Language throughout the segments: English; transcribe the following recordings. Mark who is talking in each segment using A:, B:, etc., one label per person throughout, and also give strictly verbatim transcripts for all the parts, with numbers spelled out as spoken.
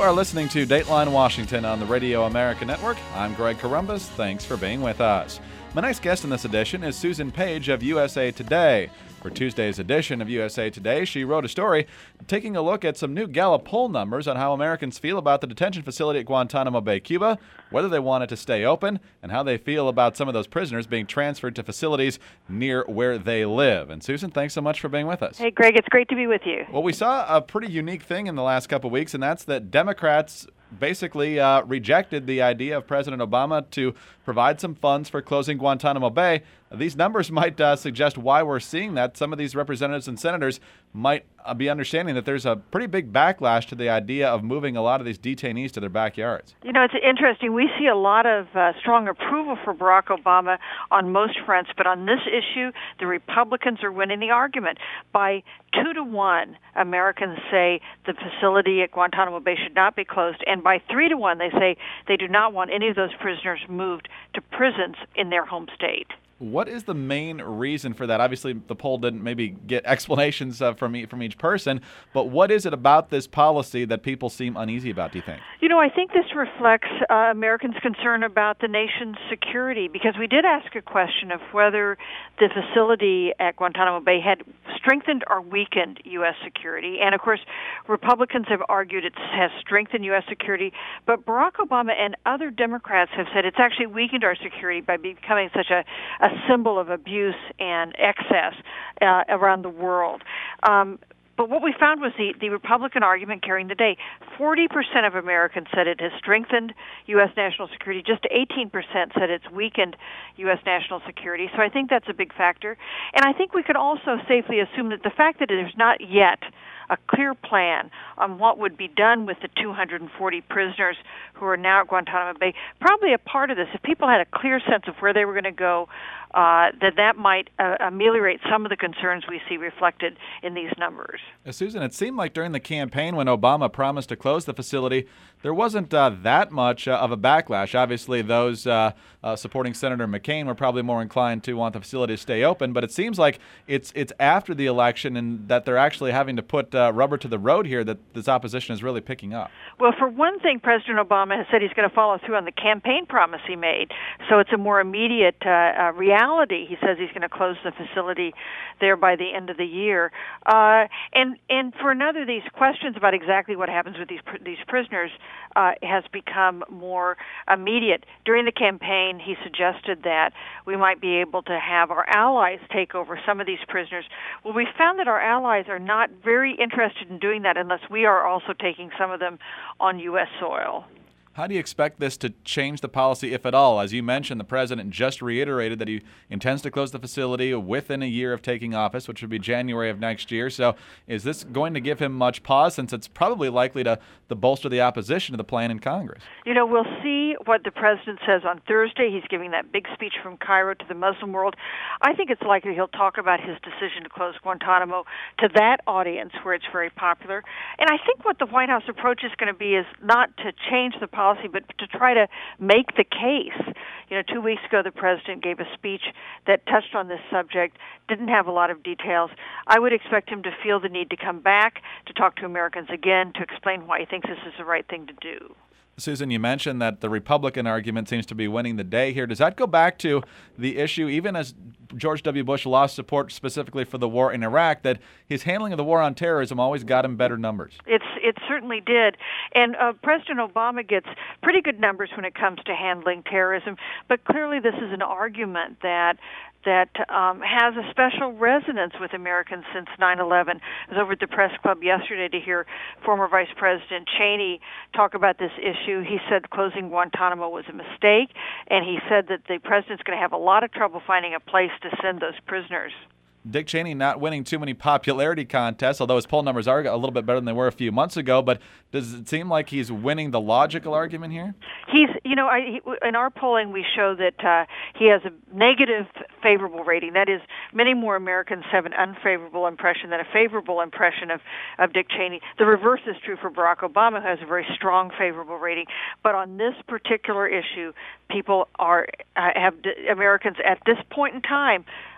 A: are listening to Dateline Washington on the Radio America Network. I'm Greg Corombos. Thanks for being with us. My next guest in this edition is Susan Page of U S A Today. For Tuesday's edition of U S A Today, she wrote a story taking a look at some new Gallup poll numbers on how Americans feel about the detention facility at Guantanamo Bay, Cuba, whether they want it to stay open, and how they feel about some of those prisoners being transferred to facilities near where they live. And Susan, thanks so much for being with us.
B: Hey, Greg, it's great to be with you.
A: Well, we saw a pretty unique thing in the last couple of weeks, and that's that Democrats basically uh, rejected the idea of President Obama to provide some funds for closing Guantanamo Bay. These numbers might uh, suggest why we're seeing that. Some of these representatives and senators might uh, be understanding that there's a pretty big backlash to the idea of moving a lot of these detainees to their backyards.
B: You know, it's interesting. We see a lot of uh, strong approval for Barack Obama on most fronts, but on this issue, the Republicans are winning the argument. By two to one, Americans say the facility at Guantanamo Bay should not be closed, and by three to one, they say they do not want any of those prisoners moved to prisons in their home state.
A: What is the main reason for that? Obviously, the poll didn't maybe get explanations uh, from, e- from each person, but what is it about this policy that people seem uneasy about, do you think?
B: You know, I think this reflects uh, Americans' concern about the nation's security, because we did ask a question of whether the facility at Guantanamo Bay had strengthened or weakened U S security. And, of course, Republicans have argued it has strengthened U S security, but Barack Obama and other Democrats have said it's actually weakened our security by becoming such a, a symbol of abuse and excess uh, around the world. Um, But what we found was the, the Republican argument carrying the day. forty percent of Americans said it has strengthened U S national security. Just eighteen percent said it's weakened U S national security. So I think that's a big factor. And I think we could also safely assume that the fact that there's not yet a clear plan on what would be done with the two hundred forty prisoners who are now at Guantanamo Bay, probably a part of this. If people had a clear sense of where they were going to go, uh, that that might uh, ameliorate some of the concerns we see reflected in these numbers.
A: Uh, Susan, it seemed like during the campaign when Obama promised to close the facility, there wasn't uh, that much uh, of a backlash. Obviously, those uh, uh, supporting Senator McCain were probably more inclined to want the facility to stay open, but it seems like it's it's after the election and that they're actually having to put uh, rubber to the road here that this opposition is really picking up.
B: Well, for one thing, President Obama has said he's going to follow through on the campaign promise he made, so it's a more immediate uh, uh, reality. He says he's going to close the facility there by the end of the year. Uh, and and for another, these questions about exactly what happens with these pr- these prisoners uh, has become more immediate. During the campaign, he suggested that we might be able to have our allies take over some of these prisoners. Well, we found that our allies are not very interested in doing that unless we are also taking some of them on U S soil.
A: How do you expect this to change the policy, if at all? As you mentioned, the president just reiterated that he intends to close the facility within a year of taking office, which would be January of next year. So is this going to give him much pause, since it's probably likely to, to bolster the opposition to the plan in Congress?
B: You know, we'll see what the president says on Thursday. He's giving that big speech from Cairo to the Muslim world. I think it's likely he'll talk about his decision to close Guantanamo to that audience where it's very popular. And I think what the White House approach is going to be is not to change the policy, but to try to make the case. You know, two weeks ago, the president gave a speech that touched on this subject, didn't have a lot of details. I would expect him to feel the need to come back, to talk to Americans again, to explain why he thinks this is the right thing to do.
A: Susan, you mentioned that the Republican argument seems to be winning the day here. Does that go back to the issue, even as George W. Bush lost support specifically for the war in Iraq, that his handling of the war on terrorism always got him better numbers?
B: It's It certainly did. And uh, President Obama gets pretty good numbers when it comes to handling terrorism, but clearly this is an argument that that um, has a special resonance with Americans since nine eleven. I was over at the press club yesterday to hear former Vice President Cheney talk about this issue. He said closing Guantanamo was a mistake, and he said that the president's going to have a lot of trouble finding a place to send those prisoners.
A: Dick Cheney not winning too many popularity contests, although his poll numbers are a little bit better than they were a few months ago. But does it seem like he's winning the logical argument here?
B: He's, you know, I, he, in our polling we show that uh, he has a negative favorable rating. That is, many more Americans have an unfavorable impression than a favorable impression of, of Dick Cheney. The reverse is true for Barack Obama, who has a very strong favorable rating. But on this particular issue, people are uh, have Americans at this point in time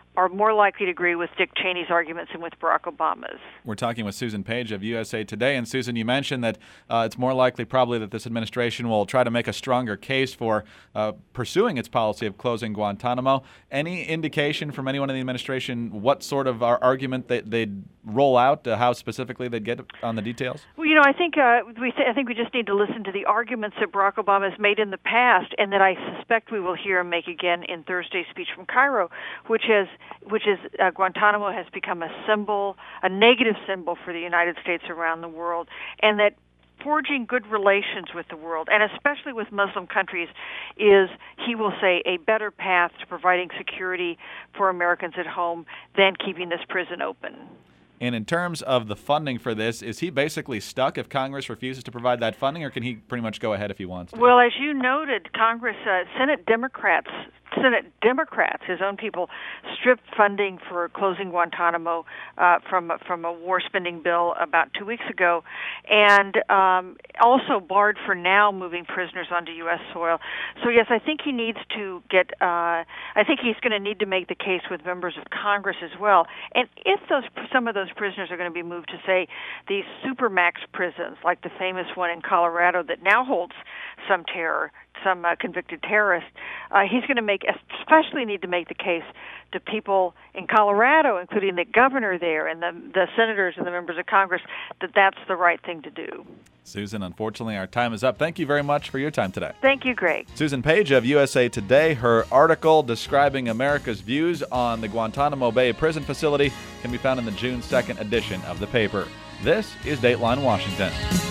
B: are more likely to agree with Dick Cheney's arguments than with Barack Obama's.
A: We're talking with Susan Page of U S A Today. And Susan, you mentioned that uh, it's more likely probably that this administration will try to make a stronger case for uh, pursuing its policy of closing Guantanamo. Any indication from anyone in the administration what sort of uh, argument they, they'd roll out, uh, how specifically they'd get on the details?
B: Well, you know, I think uh, we th- I think we just need to listen to the arguments that Barack Obama has made in the past, and that I suspect we will hear him make again in Thursday's speech from Cairo, which is which is uh, Guantanamo has become a symbol, a negative symbol for the United States around the world, and that forging good relations with the world, and especially with Muslim countries, is, he will say, a better path to providing security for Americans at home than keeping this prison open.
A: And in terms of the funding for this, is he basically stuck if Congress refuses to provide that funding, or can he pretty much go ahead if he wants to?
B: Well, as you noted, Congress, uh, Senate Democrats, Senate Democrats, his own people, stripped funding for closing Guantanamo uh, from from a war spending bill about two weeks ago, and um, also barred for now moving prisoners onto U S soil. So yes, I think he needs to get. Uh, I think he's going to need to make the case with members of Congress as well. And if those some of those prisoners are going to be moved to, say, these supermax prisons, like the famous one in Colorado that now holds some terror, some uh, convicted terrorists, uh, he's going to make, especially need to make the case to people in Colorado, including the governor there and the, the senators and the members of Congress, that that's the right thing to do.
A: Susan, unfortunately, our time is up. Thank you very much for your time today.
B: Thank you, Greg.
A: Susan Page of U S A Today. Her article describing America's views on the Guantanamo Bay prison facility can be found in the June second edition of the paper. This is Dateline Washington.